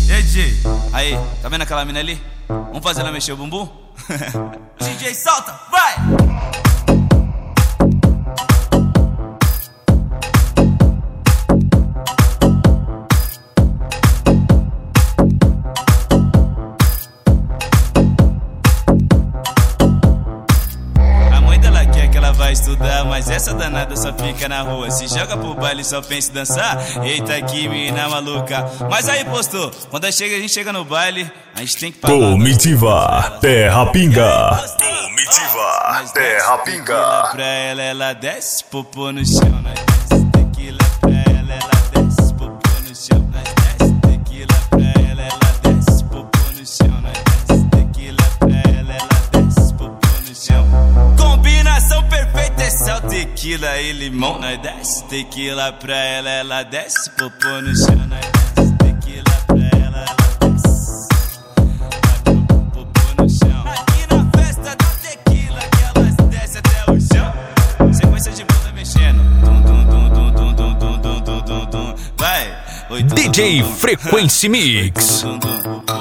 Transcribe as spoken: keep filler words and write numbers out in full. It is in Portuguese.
E aí, D J? Aí, tá vendo aquela mina ali? Vamos fazer ela mexer o bumbum? D J, solta, vai! Vai estudar, mas essa danada só fica na rua. Se joga pro baile só pensa em dançar. Eita que mina maluca. Mas aí postou, quando chega, a gente chega no baile, a gente tem que pagar. Comitiva Terra Pinga. Comitiva Terra Pinga. Pra ela, ela desce, popô no chão. Nós desce tequila pra ela, ela desce, popô no chão. Nós desce tequila pra ela, ela desce, popô no chão. Nós desce tequila pra ela, ela desce, popô no chão. Combinação perfeita é sal, tequila e limão. Nós desce tequila pra ela, ela desce, popô no chão. Nós desce tequila pra ela, ela desce, popô no chão. Aqui na festa da tequila que elas descem até o chão. Sequência de bunda mexendo. Dum, dum, dum, dum, dum, dum, dum, dum, dum, dum, dum. Vai! Oi, dum, D J dum, dum, Frequency Mix. dum, dum, dum.